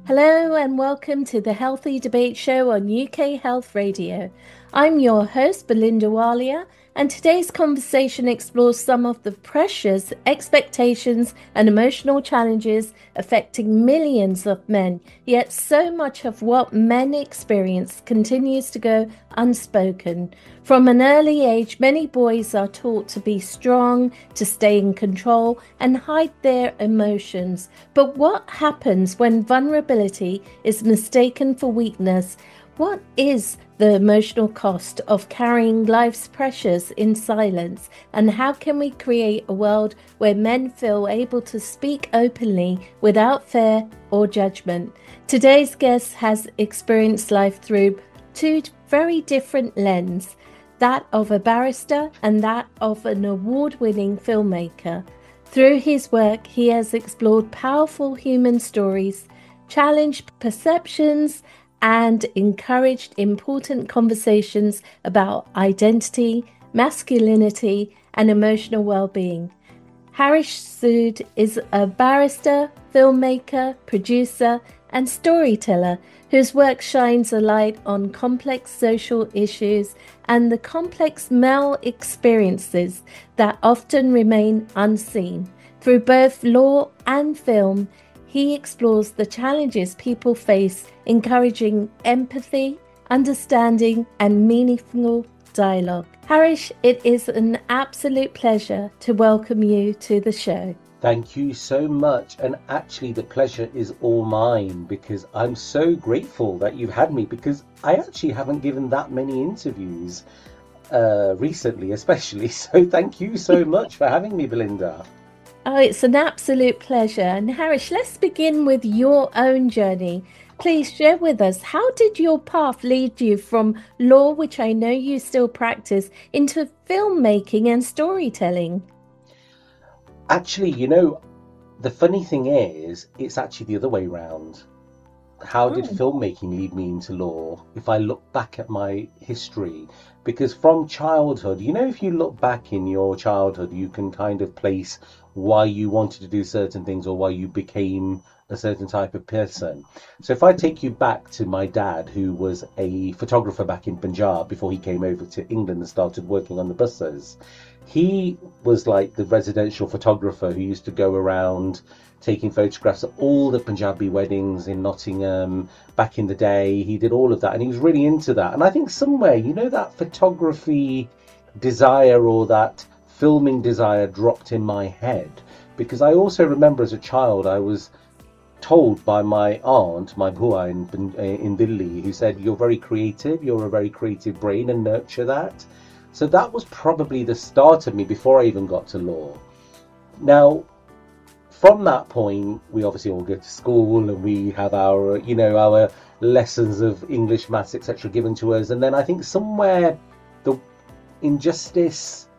Hello and welcome to the Healthy Debate Show on UK Health Radio. I'm your host, Belinda Walia, and today's conversation explores some of the pressures, expectations, and emotional challenges affecting millions of men. Yet so much of what men experience continues to go unspoken. From an early age, many boys are taught to be strong, to stay in control, and hide their emotions. But what happens when vulnerability is mistaken for weakness? What is the emotional cost of carrying life's pressures in silence? And how can we create a world where men feel able to speak openly without fear or judgment? Today's guest has experienced life through two very different lenses, that of a barrister and that of an award-winning filmmaker. Through his work, he has explored powerful human stories, challenged perceptions, and encouraged important conversations about identity, masculinity, and emotional well-being. Harish Sood is a barrister, filmmaker, producer, and storyteller whose work shines a light on complex social issues and the complex male experiences that often remain unseen. Through both law and film, he explores the challenges people face, encouraging empathy, understanding, and meaningful dialogue. Harish, it is an absolute pleasure to welcome you to the show. Thank you so much. And actually, the pleasure is all mine because I'm so grateful that you've had me because I actually haven't given that many interviews recently, especially. So thank you so much for having me, Belinda. Oh, it's an absolute pleasure. And Harish, let's begin with your own journey. Please share with us, how did your path lead you from law, which I know you still practice, into filmmaking and storytelling? Actually, the funny thing is, it's actually the other way round. How did Oh, filmmaking lead me into law? If I look back at my history, because from childhood, if you look back in your childhood, you can kind of place why you wanted to do certain things or why you became a certain type of person. So if I take you back to my dad, who was a photographer back in Punjab before he came over to England and started working on the buses, he was like the residential photographer who used to go around taking photographs of all the Punjabi weddings in Nottingham back in the day. He did all of that and he was really into that. And I think somewhere, that photography desire or that filming desire dropped in my head because I also remember as a child I was told by my aunt, my bua in Delhi, who said, "You're very creative, you're a very creative brain and nurture that." So that was probably the start of me before I even got to law. Now, from that point, we obviously all go to school and we have our lessons of English, maths, etc. given to us. And then I think somewhere the injustice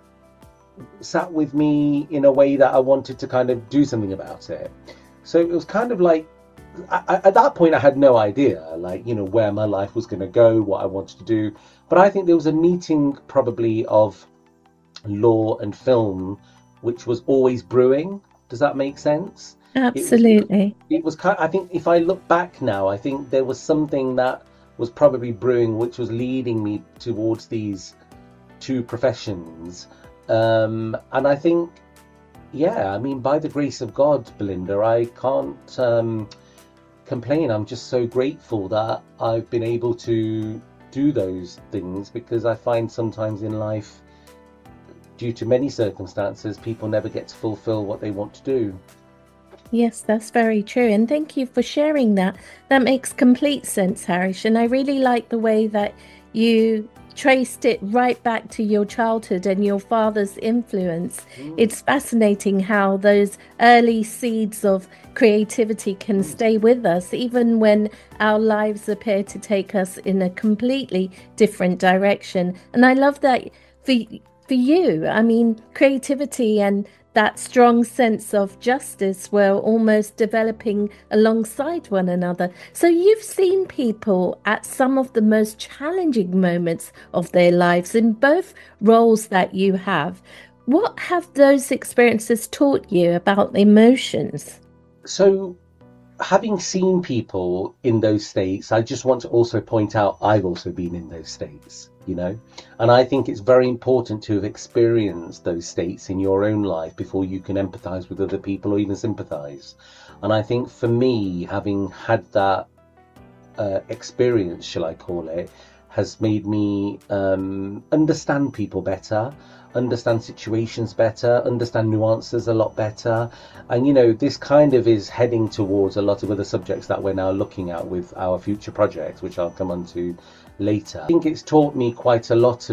sat with me in a way that I wanted to kind of do something about it. So it was kind of like, at that point, I had no idea, where my life was going to go, what I wanted to do. But I think there was a meeting probably of law and film, which was always brewing. Does that make sense? It was, absolutely. it was kind. I think if I look back now, I think there was something that was probably brewing, which was leading me towards these two professions. And I think, yeah, I mean, by the grace of God, Belinda, I can't complain. I'm just so grateful that I've been able to do those things because I find sometimes in life, due to many circumstances, people never get to fulfill what they want to do. Yes, that's very true. And thank you for sharing that. That makes complete sense, Harish. And I really like the way that you traced it right back to your childhood and your father's influence. Mm, It's fascinating how those early seeds of creativity can mm. stay with us, even when our lives appear to take us in a completely different direction. And I love that for for you. I mean, creativity and that strong sense of justice were almost developing alongside one another. So you've seen people at some of the most challenging moments of their lives in both roles that you have. What have those experiences taught you about emotions? So having seen people in those states, I just want to also point out I've also been in those states, you know? And I think it's very important to have experienced those states in your own life before you can empathize with other people or even sympathize. And I think for me, having had that experience, shall I call it, has made me understand people better, understand situations better, understand nuances a lot better. And, you know, this kind of is heading towards a lot of other subjects that we're now looking at with our future projects, which I'll come on to later. I think it's taught me quite a lot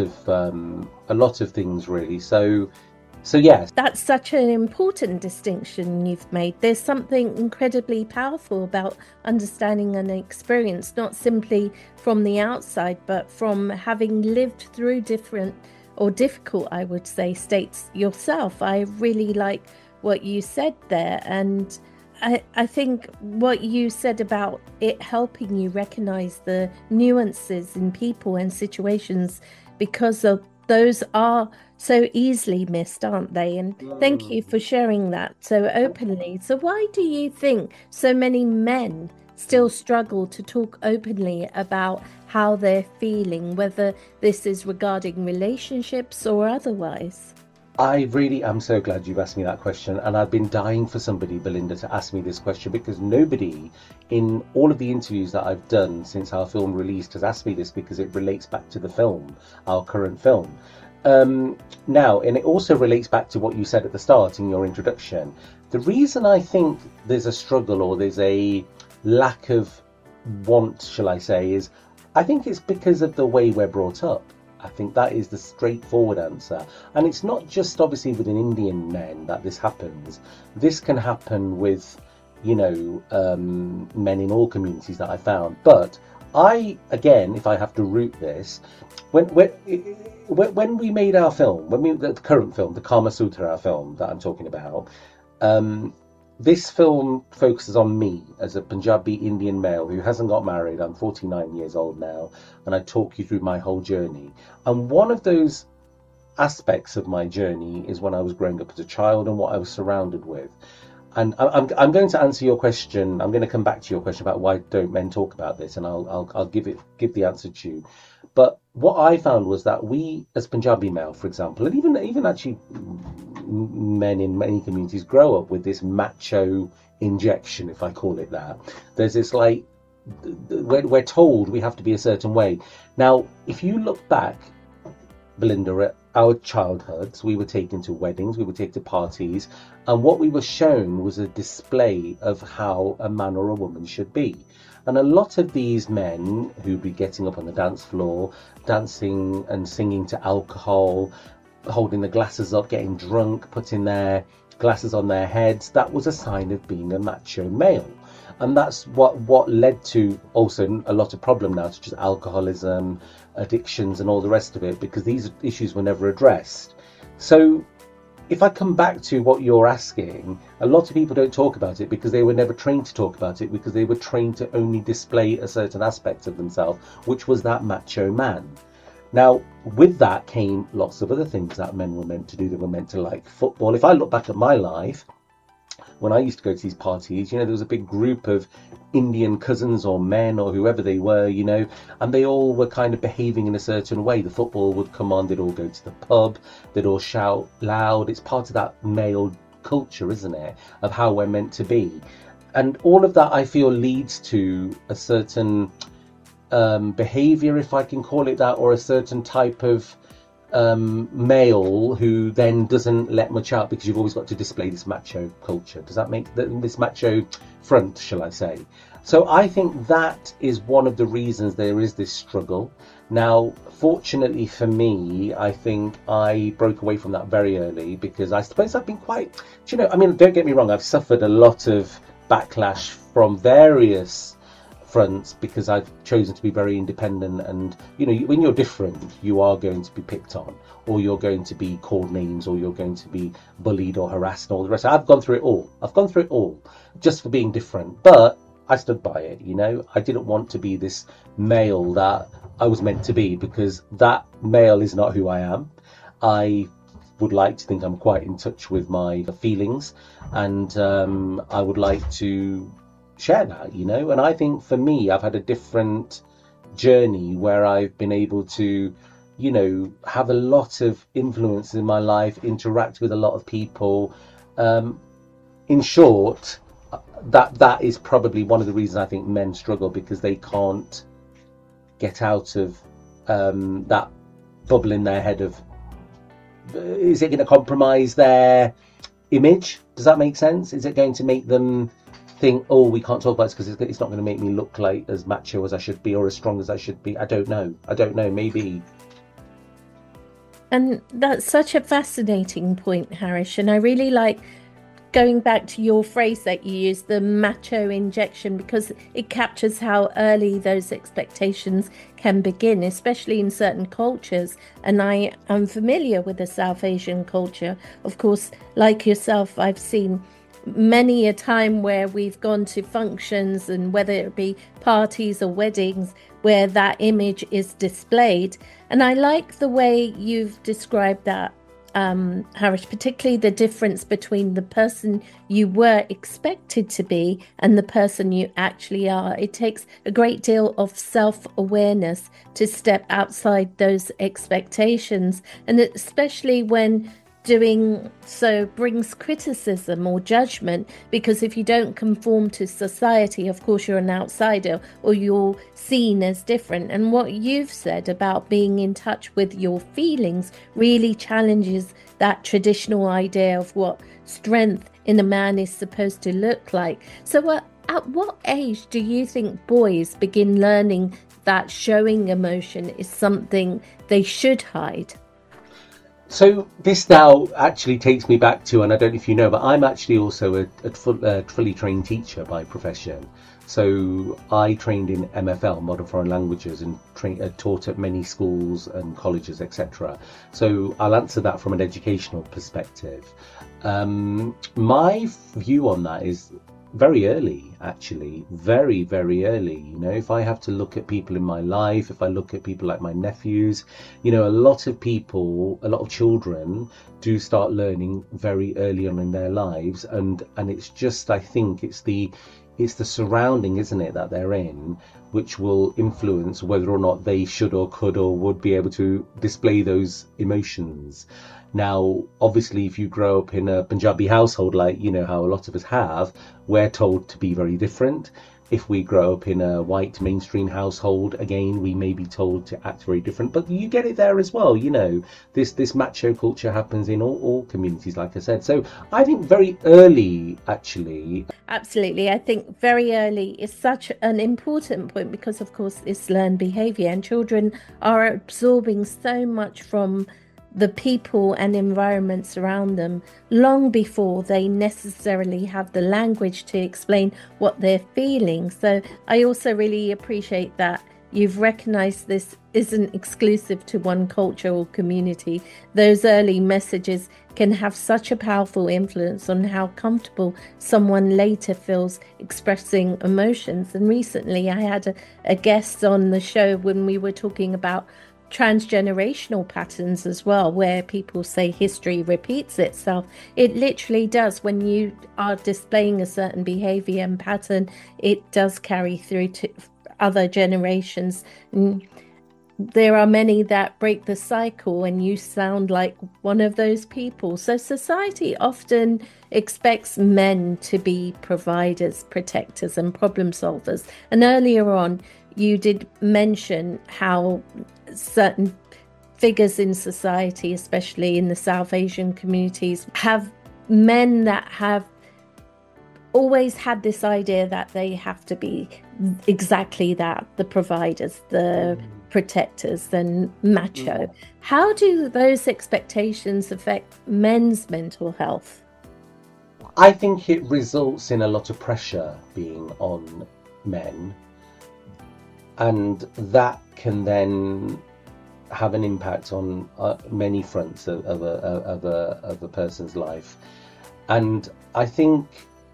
of things, really. So yes. That's such an important distinction you've made. There's something incredibly powerful about understanding an experience, not simply from the outside, but from having lived through different or difficult, I would say, states yourself. I really like what you said there. And I think what you said about it helping you recognize the nuances in people and situations, because of those are so easily missed, aren't they? And thank you for sharing that so openly. So why do you think so many men still struggle to talk openly about how they're feeling, whether this is regarding relationships or otherwise? I really am so glad you've asked me that question, and I've been dying for somebody, Belinda, to ask me this question, because nobody in all of the interviews that I've done since our film released has asked me this, because it relates back to the film, our current film. Now, and it also relates back to what you said at the start in your introduction. The reason I think there's a struggle, or there's a lack of want, shall I say, is I think it's because of the way we're brought up. I think that is the straightforward answer. And it's not just obviously within Indian men that this happens. This can happen with, you know, men in all communities that I found. But I, again, if I have to root this, when we made our film, the current film, the Kama Sutra film that I'm talking about, this film focuses on me as a Punjabi Indian male who hasn't got married. I'm 49 years old now, and I talk you through my whole journey. And one of those aspects of my journey is when I was growing up as a child and what I was surrounded with. And I'm going to answer your question. I'm going to come back to your question about why don't men talk about this, and I'll give the answer to you. But what I found was that we, as Punjabi male, for example, and even actually men in many communities, grow up with this macho injection, if I call it that. There's this, like, we're told we have to be a certain way. Now, if you look back, Belinda, at our childhoods, we were taken to weddings, we were taken to parties, and what we were shown was a display of how a man or a woman should be. And a lot of these men who'd be getting up on the dance floor, dancing and singing to alcohol, holding the glasses up, getting drunk, putting their glasses on their heads, that was a sign of being a macho male. And that's what led to also a lot of problem now, such as alcoholism, addictions, and all the rest of it, because these issues were never addressed. So if I come back to what you're asking, a lot of people don't talk about it because they were never trained to talk about it, because they were trained to only display a certain aspect of themselves, which was that macho man. Now, with that came lots of other things that men were meant to do. They were meant to like football. If I look back at my life, when I used to go to these parties, you know, there was a big group of Indian cousins or men or whoever they were, you know, and they all were kind of behaving in a certain way. The football would come on, they'd all go to the pub, they'd all shout loud. It's part of that male culture, isn't it, of how we're meant to be. And all of that, I feel, leads to a certain behavior, if I can call it that, or a certain type of male who then doesn't let much out, because you've always got to display this macho culture. Does that make this macho front, shall I say? So I think that is one of the reasons there is this struggle. Now, fortunately for me, I think I broke away from that very early, because I suppose I've been quite, you know, I mean, don't get me wrong, I've suffered a lot of backlash from various fronts because I've chosen to be very independent. And you know, when you're different, you are going to be picked on, or you're going to be called names, or you're going to be bullied or harassed and all the rest. I've gone through it all just for being different, but I stood by it. You know, I didn't want to be this male that I was meant to be, because that male is not who I am. I would like to think I'm quite in touch with my feelings, and I would like to share that, you know. And I think for me, I've had a different journey where I've been able to, you know, have a lot of influence in my life, interact with a lot of people. In short, that is probably one of the reasons I think men struggle, because they can't get out of that bubble in their head of, is it going to compromise their image? Does that make sense? Is it going to make them think, oh, we can't talk about this because it's not going to make me look like as macho as I should be or as strong as I should be? I don't know. Maybe. And that's such a fascinating point, Harish. And I really like going back to your phrase that you used, the macho injection, because it captures how early those expectations can begin, especially in certain cultures. And I am familiar with the South Asian culture. Of course, like yourself, I've seen many a time where we've gone to functions, and whether it be parties or weddings, where that image is displayed. And I like the way you've described that, Harish, particularly the difference between the person you were expected to be and the person you actually are. It takes a great deal of self-awareness to step outside those expectations, and especially when doing so brings criticism or judgment, because if you don't conform to society, of course you're an outsider or you're seen as different. And what you've said about being in touch with your feelings really challenges that traditional idea of what strength in a man is supposed to look like. So at what age do you think boys begin learning that showing emotion is something they should hide? So this now actually takes me back to, and I don't know if you know, but I'm actually also a fully trained teacher by profession. So I trained in MFL, Modern Foreign Languages, and taught at many schools and colleges, etc. So I'll answer that from an educational perspective. My view on that is very early, actually, very, very early. You know, if I have to look at people in my life, if I look at people like my nephews, you know, a lot of children do start learning very early on in their lives, and it's just, I think it's the surrounding, isn't it, that they're in, which will influence whether or not they should or could or would be able to display those emotions. Now, obviously, if you grow up in a Punjabi household, like, you know, how a lot of us have, we're told to be very different. If we grow up in a white mainstream household, again, we may be told to act very different. But you get it there as well, you know. This macho culture happens in all communities, like I said. So I think very early, actually. Absolutely. I think very early is such an important point, because, of course, it's learned behavior, and children are absorbing so much from the people and environments around them long before they necessarily have the language to explain what they're feeling. So I also really appreciate that you've recognized this isn't exclusive to one culture or community. Those early messages can have such a powerful influence on how comfortable someone later feels expressing emotions. And recently I had a guest on the show when we were talking about transgenerational patterns as well, where people say history repeats itself. It literally does. When you are displaying a certain behavior and pattern, it does carry through to other generations. There are many that break the cycle, and you sound like one of those people. So society often expects men to be providers, protectors, and problem solvers. And earlier on, you did mention how certain figures in society, especially in the South Asian communities, have men that have always had this idea that they have to be exactly that, the providers, the protectors, and macho. How do those expectations affect men's mental health? I think it results in a lot of pressure being on men, and that can then have an impact on many fronts of a person's life. And I think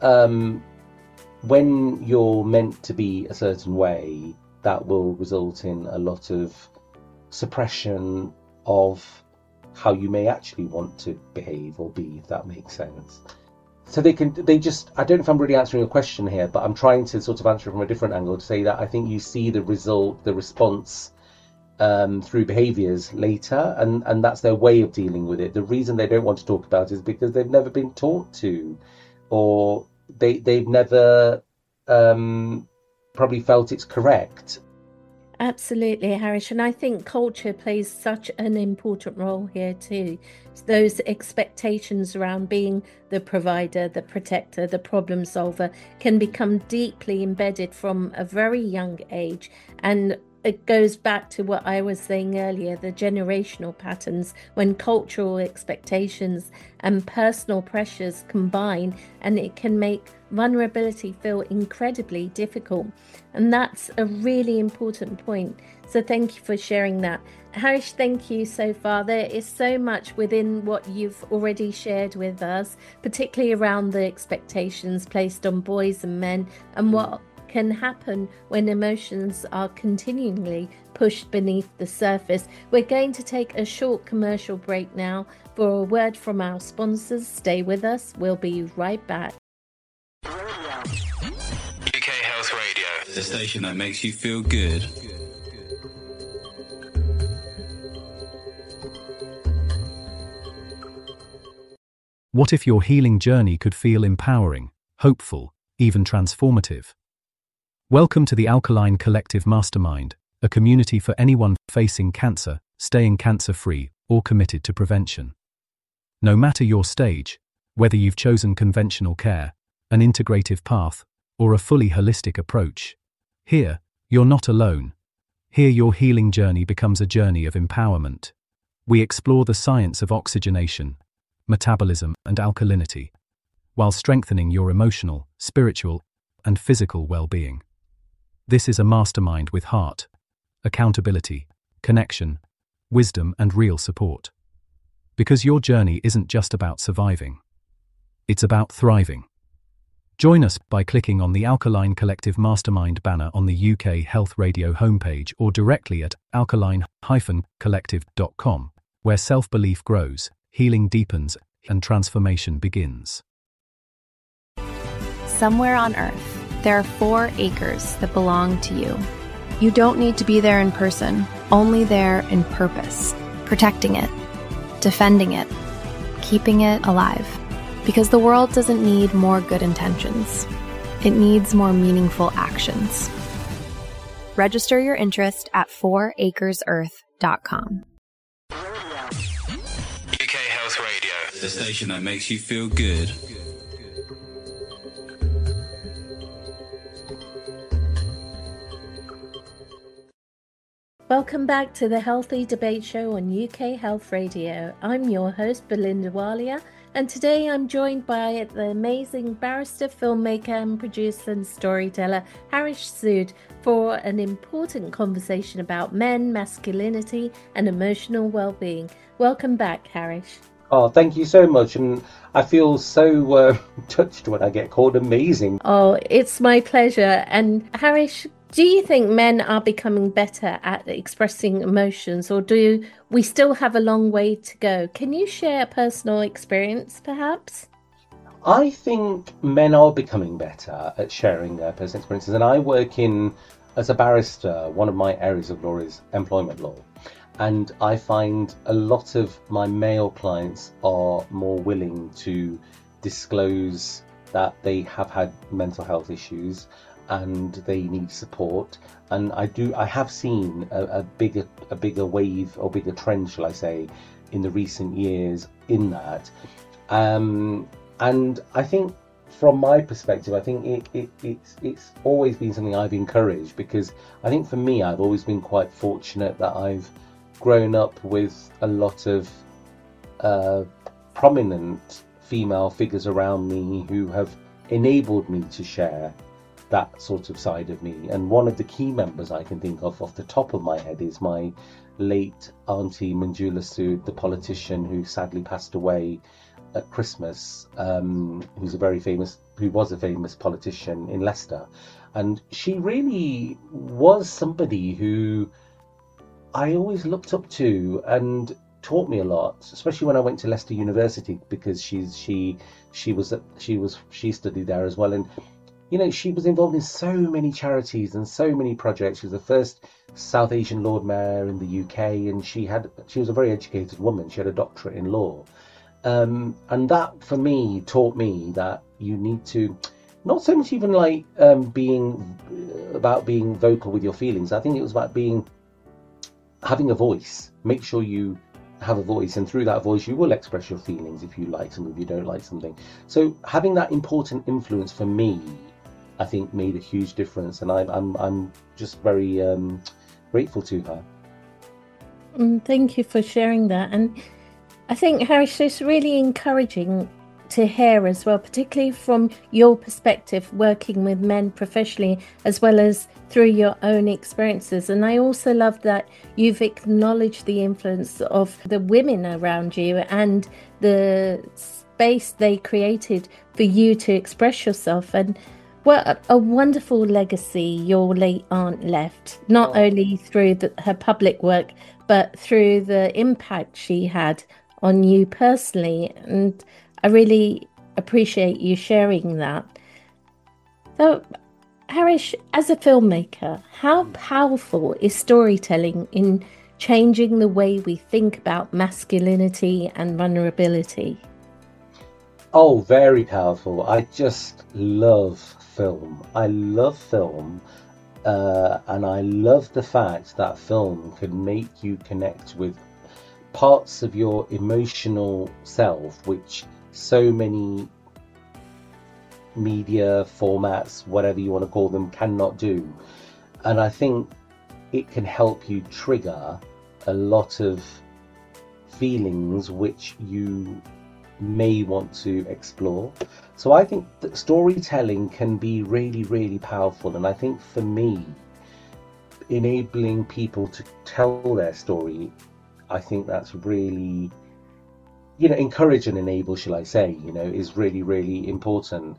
when you're meant to be a certain way, that will result in a lot of suppression of how you may actually want to behave or be, if that makes sense. So they just, I don't know if I'm really answering a question here, but I'm trying to sort of answer it from a different angle to say that I think you see the response through behaviors later, and that's their way of dealing with it. The reason they don't want to talk about it is because they've never been taught to, or they've never probably felt it's correct. Absolutely, Harish. And I think culture plays such an important role here too. Those expectations around being the provider, the protector, the problem solver can become deeply embedded from a very young age. And it goes back to what I was saying earlier, the generational patterns, when cultural expectations and personal pressures combine, and it can make vulnerability feel incredibly difficult. And that's a really important point. So thank you for sharing that. Harish, thank you so far. There is so much within what you've already shared with us, particularly around the expectations placed on boys and men, and what can happen when emotions are continually pushed beneath the surface. We're going to take a short commercial break now for a word from our sponsors. Stay with us. We'll be right back. UK Health Radio, the station that makes you feel good. What if your healing journey could feel empowering, hopeful, even transformative? Welcome to the Alkaline Collective Mastermind, a community for anyone facing cancer, staying cancer-free, or committed to prevention. No matter your stage, whether you've chosen conventional care, an integrative path, or a fully holistic approach, here, you're not alone. Here your healing journey becomes a journey of empowerment. We explore the science of oxygenation, metabolism, and alkalinity, while strengthening your emotional, spiritual, and physical well-being. This is a mastermind with heart, accountability, connection, wisdom, and real support. Because your journey isn't just about surviving. It's about thriving. Join us by clicking on the Alkaline Collective Mastermind banner on the UK Health Radio homepage or directly at alkaline-collective.com, where self-belief grows, healing deepens, and transformation begins. Somewhere on Earth, there are 4 acres that belong to you. You don't need to be there in person, only there in purpose, protecting it, defending it, keeping it alive. Because the world doesn't need more good intentions. It needs more meaningful actions. Register your interest at 4acresearth.com. UK Health Radio, the station that makes you feel good. Welcome back to the Healthy Debate Show on UK Health Radio. I'm your host, Belinda Walia, and today I'm joined by the amazing barrister, filmmaker, and producer and storyteller, Harish Sood, for an important conversation about men, masculinity, and emotional well-being. Welcome back, Harish. Oh, thank you so much, and I feel so touched when I get called amazing. Oh, it's my pleasure. And Harish, do you think men are becoming better at expressing emotions, or do we still have a long way to go? Can you share a personal experience, perhaps? I think men are becoming better at sharing their personal experiences, and I work as a barrister. One of my areas of law is employment law, and I find a lot of my male clients are more willing to disclose that they have had mental health issues and they need support. And I have seen a bigger wave, or bigger trend, shall I say, in the recent years in that. And I think from my perspective, I think it's always been something I've encouraged, because I think for me, I've always been quite fortunate that I've grown up with a lot of prominent female figures around me who have enabled me to share that sort of side of me. And one of the key members I can think of off the top of my head is my late auntie Manjula Sood, the politician who sadly passed away at Christmas, who was a famous politician in Leicester. And she really was somebody who I always looked up to, and taught me a lot, especially when I went to Leicester University, because she studied there as well. And you know, she was involved in so many charities and so many projects. She was the first South Asian Lord Mayor in the UK, and she was a very educated woman. She had a doctorate in law. And that, for me, taught me that you need to, not so much even like being vocal with your feelings. I think it was about having a voice. Make sure you have a voice, and through that voice you will express your feelings if you like something, if you don't like something. So having that important influence for me, I think, made a huge difference, and I'm just very grateful to her. Thank you for sharing that. And I think, Harish, it's really encouraging to hear as well, particularly from your perspective, working with men professionally, as well as through your own experiences. And I also love that you've acknowledged the influence of the women around you and the space they created for you to express yourself. And what a wonderful legacy your late aunt left, not only through her public work, but through the impact she had on you personally. And I really appreciate you sharing that. So, Harish, as a filmmaker, how powerful is storytelling in changing the way we think about masculinity and vulnerability? Oh, very powerful. I just love film. I love film, and I love the fact that film can make you connect with parts of your emotional self, which so many media formats, whatever you want to call them, cannot do. And I think it can help you trigger a lot of feelings which you may want to explore. So I think that storytelling can be really, really powerful. And I think for me, enabling people to tell their story, I think that's really, encourage and enable, shall I say, is really, really important.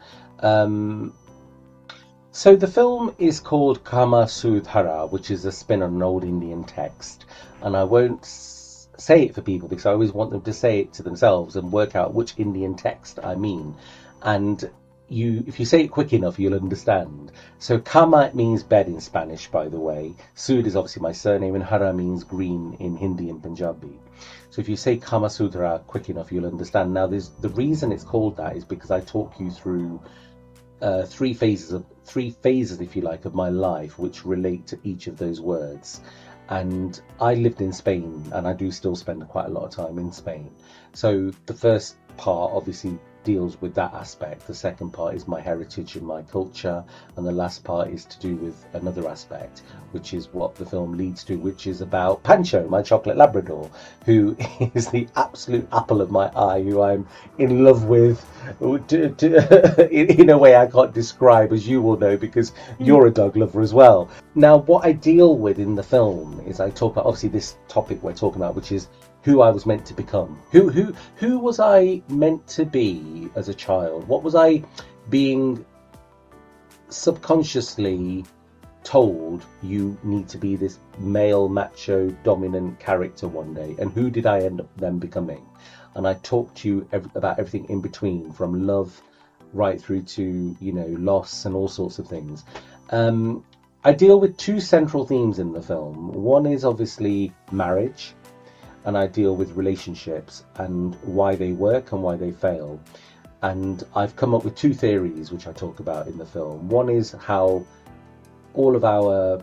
So the film is called Kama Sutra, which is a spin on an old Indian text. And I won't say it for people because I always want them to say it to themselves and work out which Indian text I mean. And if you say it quick enough, you'll understand. So Kama means bed in Spanish, by the way. Sood is obviously my surname, and Hara means green in Hindi and Punjabi. So if you say Kama Sutra quick enough, you'll understand. Now, the reason it's called that is because I talk you through three phases, if you like, of my life, which relate to each of those words. And I lived in Spain, and I do still spend quite a lot of time in Spain. So the first part obviously deals with that aspect. The second part is my heritage and my culture, and the last part is to do with another aspect, which is what the film leads to, which is about Pancho, my chocolate Labrador, who is the absolute apple of my eye, who I'm in love with in a way I can't describe, as you will know, because you're a dog lover as well. Now, what I deal with in the film is I talk about, obviously, this topic we're talking about, which is who I was meant to become. Who was I meant to be as a child? What was I being subconsciously told you need to be this male, macho, dominant character one day? And who did I end up then becoming? And I talked to you about everything in between, from love right through to, loss and all sorts of things. I deal with two central themes in the film. One is obviously marriage, and I deal with relationships and why they work and why they fail. And I've come up with two theories which I talk about in the film. One is how all of our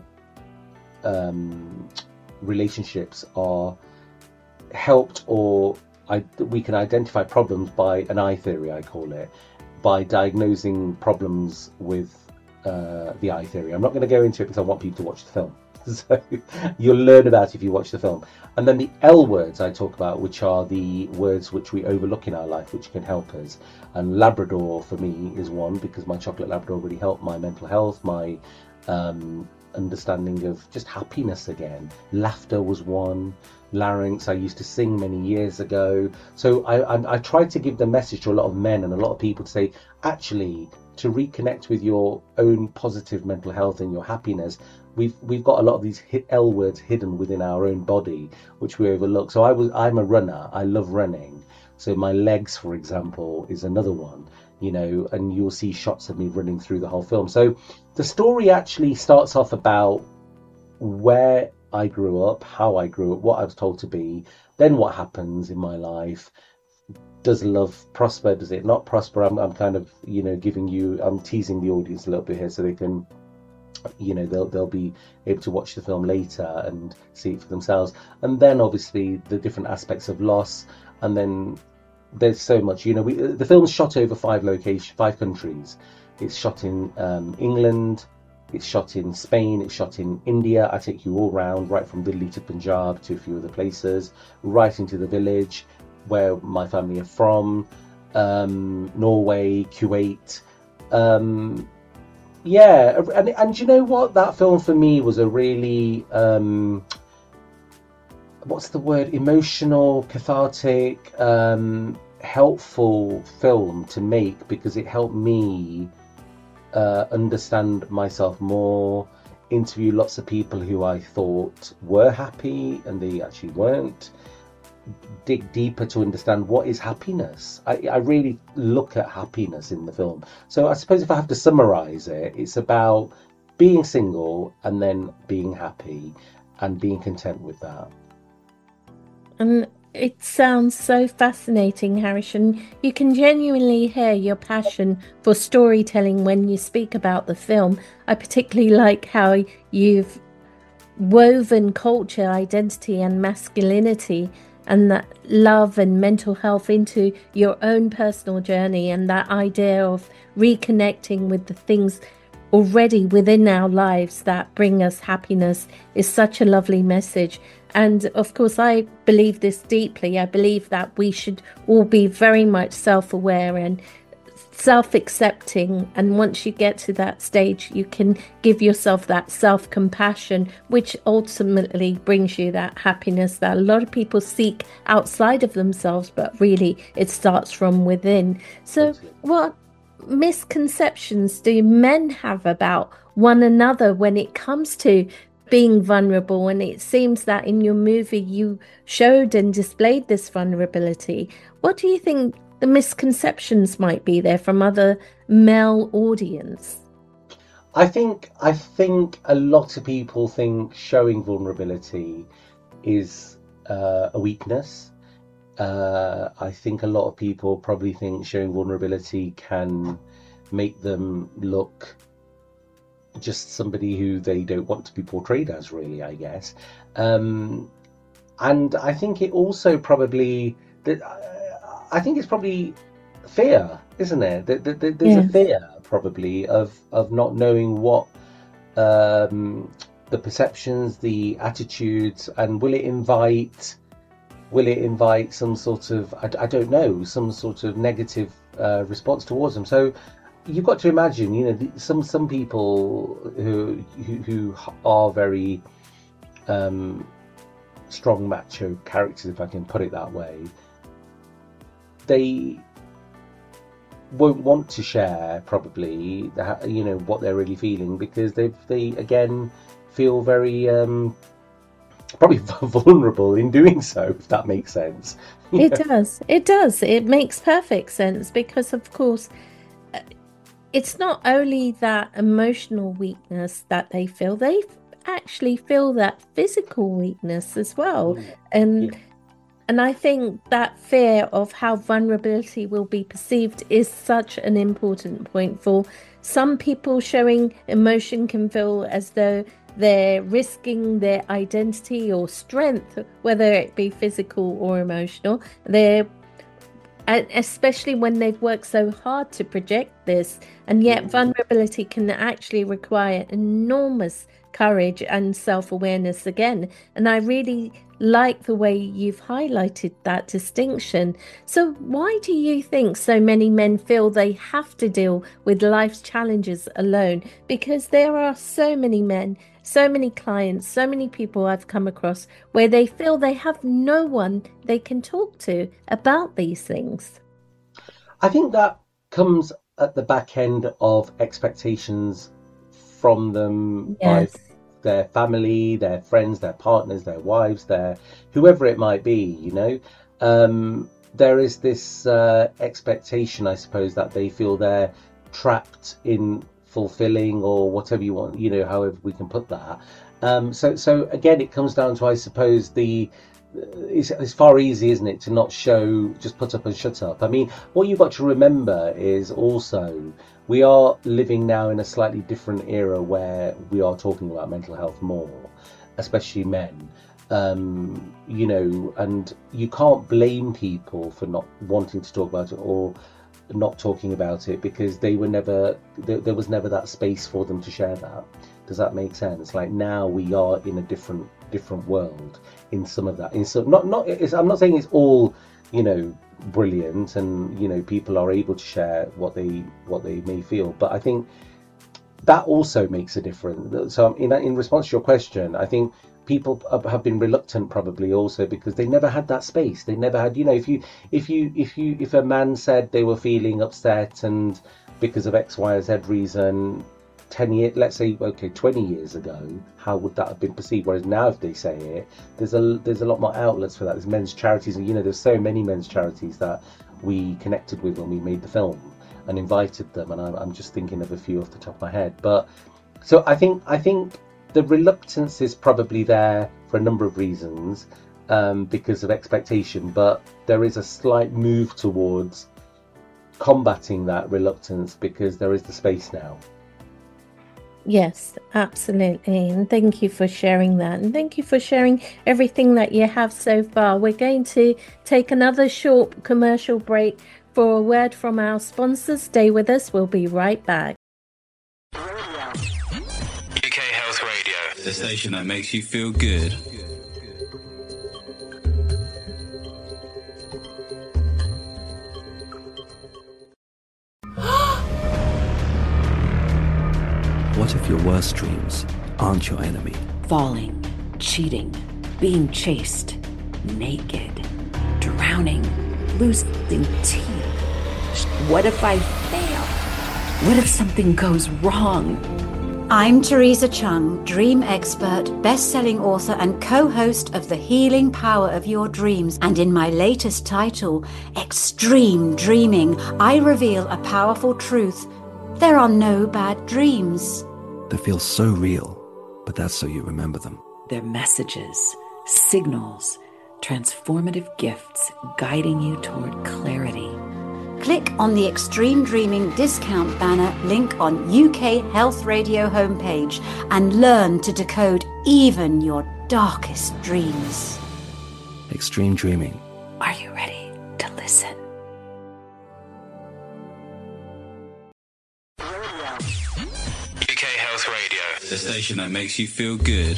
relationships are helped, or we can identify problems by an I theory, I call it, by diagnosing problems with the I theory. I'm not going to go into it because I want people to watch the film. So you'll learn about it if you watch the film. And then the L words I talk about, which are the words which we overlook in our life, which can help us. And Labrador for me is one, because my chocolate Labrador really helped my mental health, my understanding of just happiness again. Laughter was one. Larynx, I used to sing many years ago. So I tried to give the message to a lot of men and a lot of people to say, actually, to reconnect with your own positive mental health and your happiness, we've got a lot of these L words hidden within our own body, which we overlook. So I'm a runner. I love running. So my legs, for example, is another one, and you'll see shots of me running through the whole film. So the story actually starts off about where I grew up, how I grew up, what I was told to be, then what happens in my life. Does love prosper? Does it not prosper? I'm kind of, I'm teasing the audience a little bit here so they can, they'll be able to watch the film later and see it for themselves. And then obviously the different aspects of loss. And then there's so much, the film's shot over 5 countries. It's shot in England, it's shot in Spain, it's shot in India. I take you all round, right from Delhi to Punjab to a few other places, right into the village where my family are from, Norway, Kuwait. And you know what? That film for me was a really, what's the word? Emotional, cathartic, helpful film to make, because it helped me understand myself more, interview lots of people who I thought were happy and they actually weren't, dig deeper to understand what is happiness. I really look at happiness in the film. So I suppose if I have to summarize it, it's about being single and then being happy and being content with that. And it sounds so fascinating, Harrison. You can genuinely hear your passion for storytelling when you speak about the film. I particularly like how you've woven culture, identity, and masculinity, and that love and mental health into your own personal journey, and that idea of reconnecting with the things already within our lives that bring us happiness is such a lovely message. And of course, I believe this deeply. I believe that we should all be very much self-aware and self-accepting. And once you get to that stage, you can give yourself that self-compassion, which ultimately brings you that happiness that a lot of people seek outside of themselves, but really it starts from within. So what misconceptions do men have about one another when it comes to being vulnerable? And it seems that in your movie you showed and displayed this vulnerability. What do you think the misconceptions might be there from other male audience? I think a lot of people think showing vulnerability is a weakness. I think a lot of people probably think showing vulnerability can make them look just somebody who they don't want to be portrayed as, really, I guess. And I think it also probably, I think it's probably fear, isn't it? There's a fear probably of not knowing what the perceptions, the attitudes, and will it invite some sort of, I don't know, some sort of negative response towards them. So you've got to imagine, some people who are very strong macho characters, if I can put it that way, they won't want to share probably what they're really feeling, because they again feel very probably vulnerable in doing so, if that makes sense. It does. It makes perfect sense, because of course it's not only that emotional weakness that they actually feel that physical weakness as well. And I think that fear of how vulnerability will be perceived is such an important point. For some people, showing emotion can feel as though they're risking their identity or strength, whether it be physical or emotional. Especially when they've worked so hard to project this, and yet vulnerability can actually require enormous courage and self-awareness again. And I really like the way you've highlighted that distinction. So why do you think so many men feel they have to deal with life's challenges alone? Because there are so many men so many clients, so many people I've come across where they feel they have no one they can talk to about these things. I think that comes at the back end of expectations from them by Yes. their family, their friends, their partners, their wives, their whoever it might be, you know. There is this expectation, I suppose, that they feel they're trapped in fulfilling, or whatever you want, you know, however we can put that. So again, it comes down to, I suppose, it's far easy, isn't it, to not show, just put up and shut up. I mean, what you've got to remember is also we are living now in a slightly different era where we are talking about mental health more, especially men. You know, and you can't blame people for not wanting to talk about it or not talking about it, because there was never that space for them to share that. Does that make sense? Like, now we are in a different world in some of that. I'm not saying it's all, you know, brilliant, and, you know, people are able to share what they may feel, but I think that also makes a difference. So in response to your question, I think people have been reluctant, probably also because they never had that space. They never had, you know, if a man said they were feeling upset and because of X, Y, or Z reason 10 years, let's say, okay, 20 years ago, how would that have been perceived? Whereas now, if they say it, there's a lot more outlets for that. There's men's charities, and, you know, there's so many men's charities that we connected with when we made the film and invited them, and I'm just thinking of a few off the top of my head. But so I think the reluctance is probably there for a number of reasons, because of expectation, but there is a slight move towards combating that reluctance because there is the space now. Yes, absolutely. And thank you for sharing that. And thank you for sharing everything that you have so far. We're going to take another short commercial break for a word from our sponsors. Stay with us. We'll be right back. UK Health Radio, the station that makes you feel good. What if your worst dreams aren't your enemy? Falling, cheating, being chased, naked, drowning, losing teeth. What if I fail? What if something goes wrong? I'm Teresa Chung, dream expert, best-selling author and co-host of The Healing Power of Your Dreams. And in my latest title, Extreme Dreaming, I reveal a powerful truth. There are no bad dreams. They feel so real, but that's so you remember them. They're messages, signals, transformative gifts guiding you toward clarity. Click on the Extreme Dreaming discount banner link on UK Health Radio homepage and learn to decode even your darkest dreams. Extreme Dreaming. Are you ready to listen? UK Health Radio, the station that makes you feel good.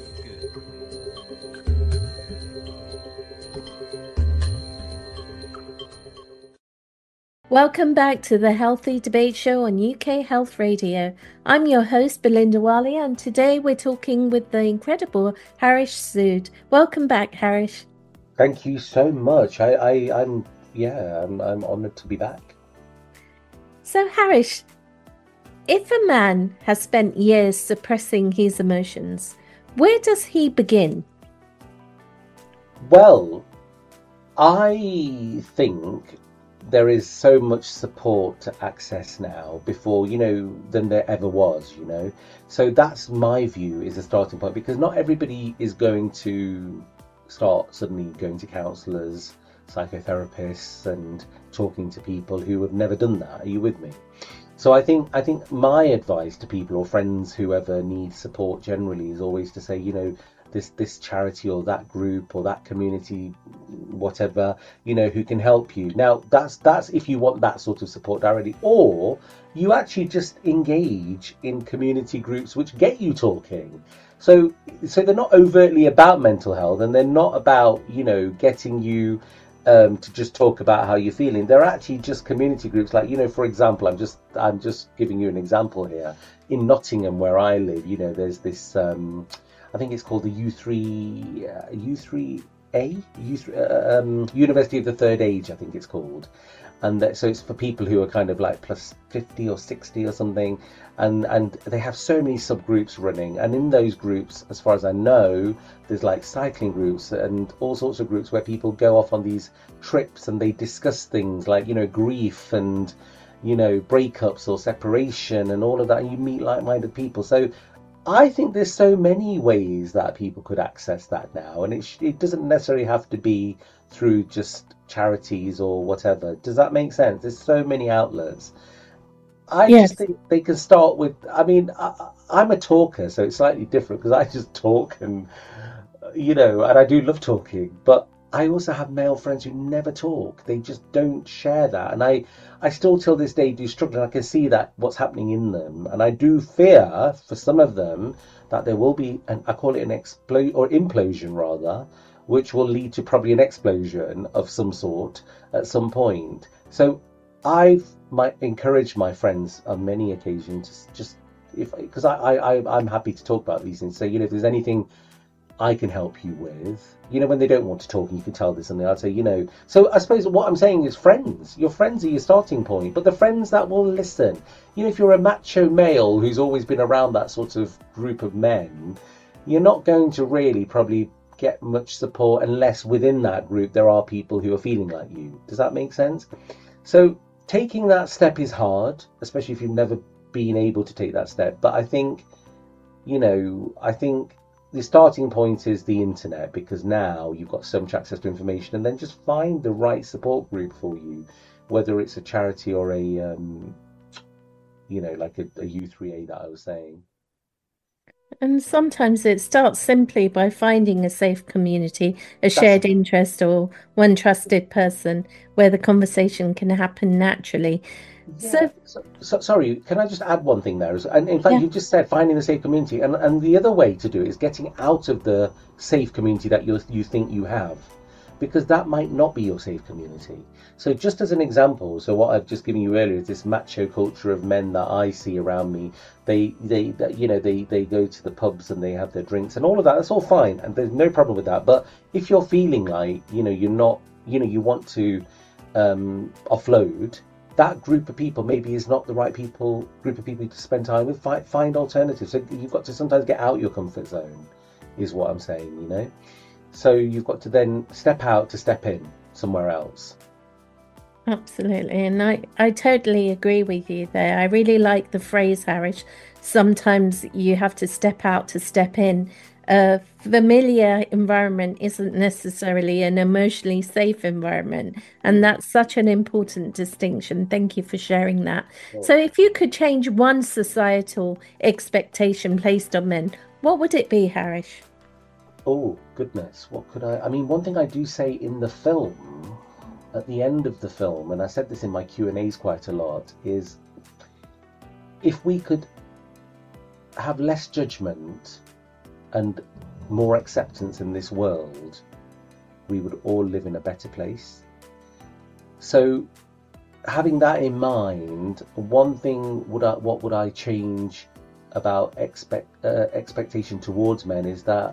Welcome back to the Healthy Debate Show on UK Health Radio. I'm your host, Belinda Walia, and today we're talking with the incredible Harish Sood. Welcome back, Harish. Thank you so much. I'm honoured to be back. So, Harish, if a man has spent years suppressing his emotions, where does he begin? Well, I think there is so much support to access now before, than there ever was, So that's my view, is a starting point, because not everybody is going to start suddenly going to counsellors, psychotherapists and talking to people who have never done that. Are you with me? So I think my advice to people or friends, whoever needs support generally, is always to say, this charity or that group or that community, whatever, who can help you. Now, that's if you want that sort of support directly, or you actually just engage in community groups which get you talking. So they're not overtly about mental health, and they're not about, getting you to just talk about how you're feeling. They're actually just community groups. Like, for example, I'm just giving you an example here. In Nottingham, where I live, there's this. I think it's called the U3A, University of the Third Age, I think it's called. And so it's for people who are kind of like plus 50 or 60 or something, and they have so many subgroups running. And in those groups, as far as I know, there's like cycling groups and all sorts of groups where people go off on these trips and they discuss things like, grief and, breakups or separation and all of that, and you meet like-minded people. So I think there's so many ways that people could access that now, and it doesn't necessarily have to be through just charities or whatever. Does that make sense? There's so many outlets. I just think they can start with, I'm a talker, so it's slightly different because I just talk and, and I do love talking, but I also have male friends who never talk. They just don't share that. And I still till this day do struggle, and I can see that what's happening in them. And I do fear for some of them that there will be, I call it an implosion rather, which will lead to probably an explosion of some sort at some point. So I might encourage my friends on many occasions, because I'm happy to talk about these things. So, if there's anything I can help you with, when they don't want to talk and you can tell this and I'd say, so I suppose what I'm saying is friends. Your friends are your starting point, but the friends that will listen. If you're a macho male who's always been around that sort of group of men, you're not going to really probably get much support unless within that group there are people who are feeling like you. Does that make sense? So taking that step is hard, especially if you've never been able to take that step. But I think, the starting point is the internet, because now you've got so much access to information, and then just find the right support group for you, whether it's a charity or a, like a U3A that I was saying. And sometimes it starts simply by finding a safe community, a shared interest, or one trusted person where the conversation can happen naturally. Yeah. So sorry, can I just add one thing there? And in fact, you just said finding a safe community, and the other way to do it is getting out of the safe community that you think you have, because that might not be your safe community. So just as an example, so what I've just given you earlier is this macho culture of men that I see around me. They go to the pubs and they have their drinks and all of that. That's all fine, and there's no problem with that. But if you're feeling like you're not, you want to offload, that group of people maybe is not the right group of people to spend time with. Find alternatives. So you've got to sometimes get out your comfort zone, is what I'm saying. So you've got to then step out to step in somewhere else. Absolutely. And I totally agree with you there. I really like the phrase, Harish. Sometimes you have to step out to step in. A familiar environment isn't necessarily an emotionally safe environment. And that's such an important distinction. Thank you for sharing that. Sure. So if you could change one societal expectation placed on men, what would it be, Harish? Oh, goodness. What could I mean, one thing I do say in the film, at the end of the film, and I said this in my Q&As quite a lot, is if we could have less judgment and more acceptance in this world, we would all live in a better place. So having that in mind, one thing what would I change about expectation towards men is that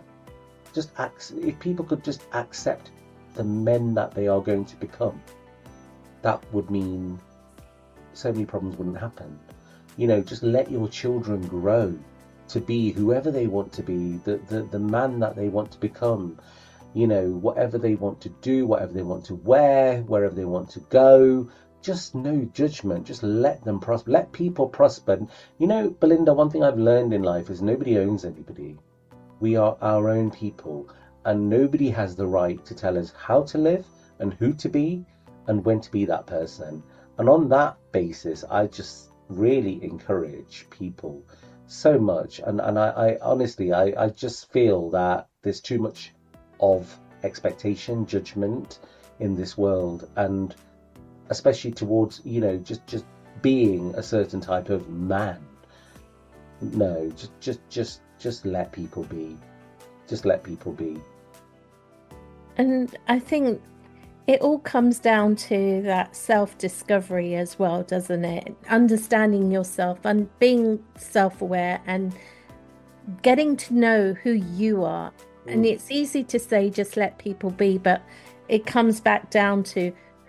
if people could just accept the men that they are going to become, that would mean so many problems wouldn't happen. Just let your children grow to be whoever they want to be, the man that they want to become, whatever they want to do, whatever they want to wear, wherever they want to go. Just no judgment. Just let them prosper. Let people prosper. Belinda, one thing I've learned in life is nobody owns anybody. We are our own people, and nobody has the right to tell us how to live and who to be and when to be that person. And on that basis, I just really encourage people so much. And I honestly, I just feel that there's too much of expectation, judgment in this world, and especially towards, just being a certain type of man. No, just let people be. Just let people be. And I think It all comes down to that self-discovery as well, doesn't it? Understanding yourself and being self-aware and getting to know who you are. And it's easy to say, just let people be, but it comes back down to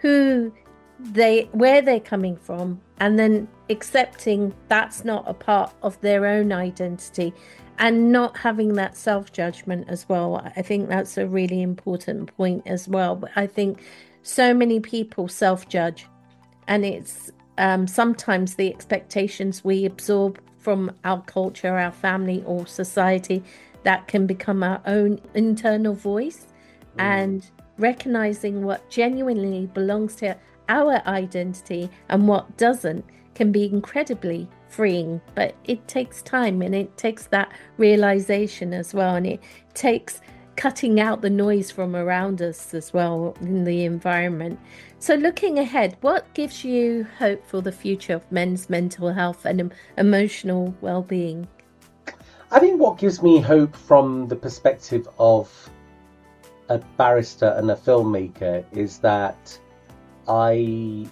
where they're coming from, and then accepting that's not a part of their own identity, and not having that self-judgment as well. I think that's a really important point as well. But I think so many people self-judge, and it's sometimes the expectations we absorb from our culture, our family, or society that can become our own internal voice. And recognizing what genuinely belongs to our identity and what doesn't can be incredibly freeing, but it takes time, and it takes that realization as well, and it takes cutting out the noise from around us as well in the environment. So looking ahead, what gives you hope for the future of men's mental health and emotional well-being? I think what gives me hope from the perspective of a barrister and a filmmaker is that I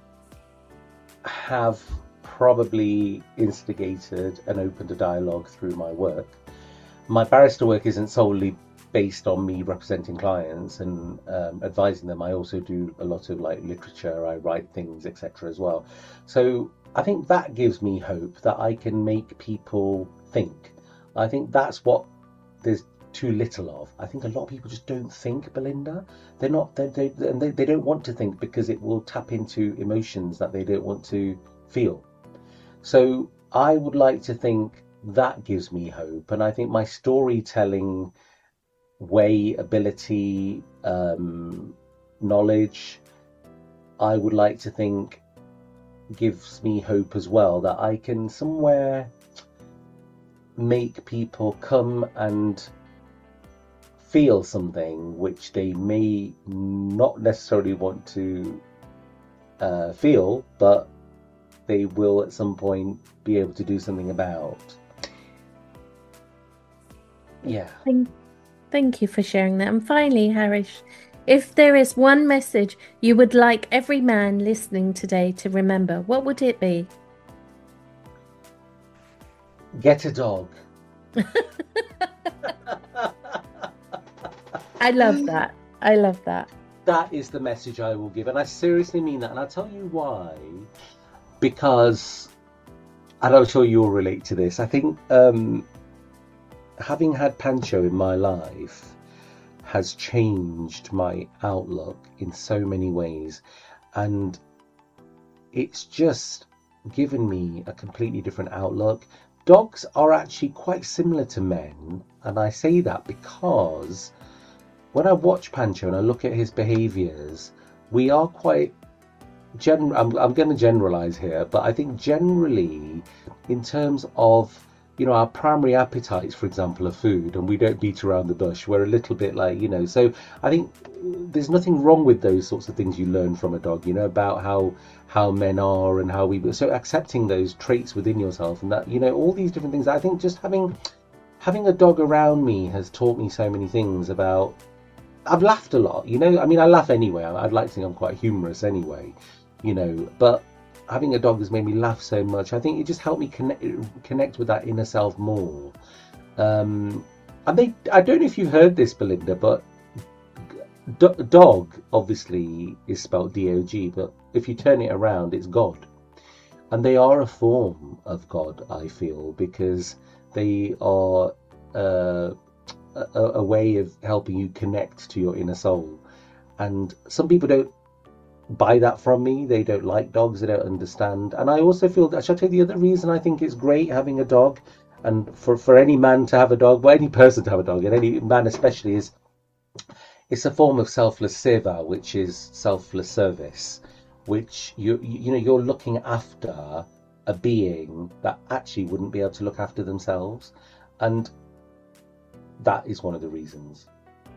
have probably instigated and opened a dialogue through my work. My barrister work isn't solely based on me representing clients and advising them. I also do a lot of like literature, I write things, etc. as well. So I think that gives me hope that I can make people think. I think that's what there's too little of. I think a lot of people just don't think, Belinda. They don't want to think because it will tap into emotions that they don't want to feel. So I would like to think that gives me hope, and I think my storytelling way, ability, knowledge, I would like to think gives me hope as well, that I can somewhere make people come and feel something which they may not necessarily want to feel, but they will at some point be able to do something about. Yeah. Thank you for sharing that. And finally, Harish, if there is one message you would like every man listening today to remember, what would it be? Get a dog. I love that. I love that. That is the message I will give. And I seriously mean that. And I'll tell you why. Because, and I'm sure you'll relate to this, I think having had Pancho in my life has changed my outlook in so many ways. And it's just given me a completely different outlook. Dogs are actually quite similar to men. And I say that because when I watch Pancho and I look at his behaviors, we are quite I'm going to generalize here, but I think generally in terms of, our primary appetites, for example, are food, and we don't beat around the bush. We're a little bit like, so I think there's nothing wrong with those sorts of things you learn from a dog, about how men are and how we, so accepting those traits within yourself and that, all these different things. I think just having a dog around me has taught me so many things about, I've laughed a lot, I laugh anyway. I'd like to think I'm quite humorous anyway. But having a dog has made me laugh so much. I think it just helped me connect with that inner self more. And I don't know if you've heard this, Belinda, but dog obviously is spelled D-O-G, but if you turn it around, it's God. And they are a form of God, I feel, because they are a way of helping you connect to your inner soul. And some people don't buy that from me. They don't like dogs, they don't understand. And I also feel that, shall I tell you the other reason I think it's great having a dog, and for any man to have a dog, well, any person to have a dog, and any man especially, is it's a form of selfless seva, which is selfless service, which you're looking after a being that actually wouldn't be able to look after themselves. And that is one of the reasons.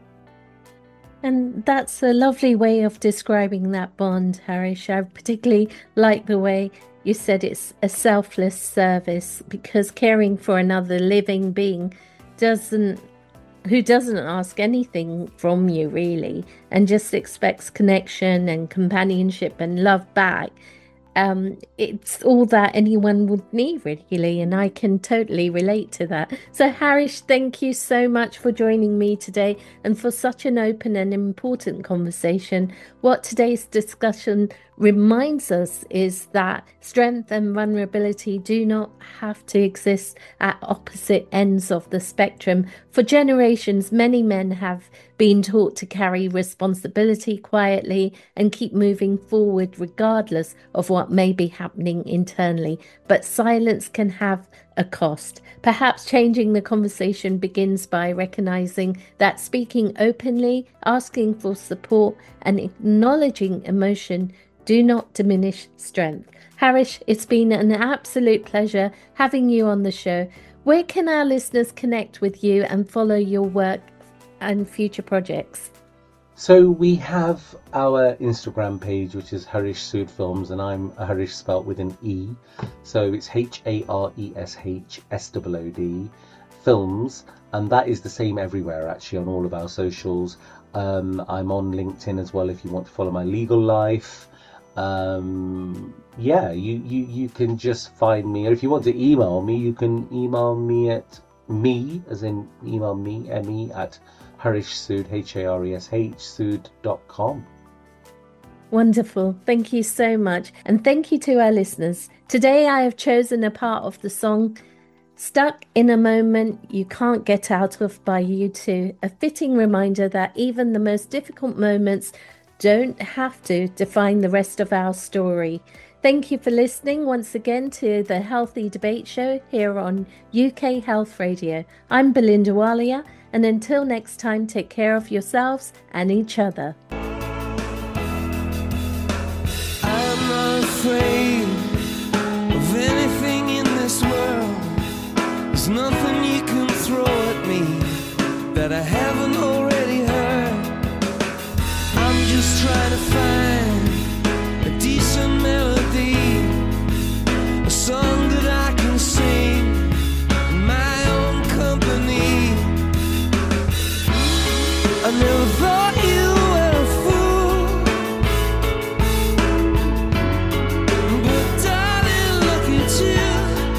And that's a lovely way of describing that bond, Harish. I particularly like the way you said it's a selfless service, because caring for another living being doesn't who doesn't ask anything from you really and just expects connection and companionship and love back, it's all that anyone would need really, and I can totally relate to that. So Harish, thank you so much for joining me today and for such an open and important conversation. What today's discussion reminds us is that strength and vulnerability do not have to exist at opposite ends of the spectrum. For generations, many men have been taught to carry responsibility quietly and keep moving forward regardless of what may be happening internally. But silence can have a cost. Perhaps changing the conversation begins by recognizing that speaking openly, asking for support, and acknowledging emotion do not diminish strength. Harish, it's been an absolute pleasure having you on the show. Where can our listeners connect with you and follow your work and future projects? So we have our Instagram page, which is Harish Sood Films, and I'm Harish spelt with an E. So it's HARESHSOOD Films, and that is the same everywhere actually on all of our socials. I'm on LinkedIn as well if you want to follow my legal life. You can just find me, or if you want to email me, you can email me at me, as in email me, me at harishsood, HARESH sood.com. Wonderful. Thank you so much. And thank you to our listeners. Today I have chosen a part of the song Stuck in a Moment You Can't Get Out of by U2, a fitting reminder that even the most difficult moments don't have to define the rest of our story. Thank you for listening once again to the Healthy Debate Show here on UK Health Radio. I'm Belinda Walia, and until next time, take care of yourselves and each other. I'm not afraid of anything in this world. There's nothing you can throw at me that I haven't already heard. I'm just trying to find a decent melody, a song that I can sing in my own company. I never thought you were a fool, but darling, look at you.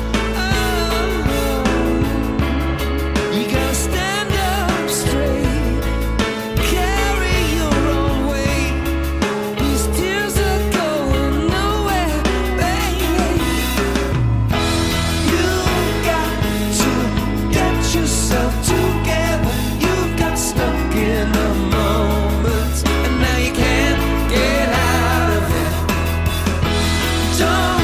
Oh, you gotta stand up straight, carry your own weight. These tears are going nowhere, baby. You got to get yourself together. You got stuck in a moment, and now you can't get out of it. Don't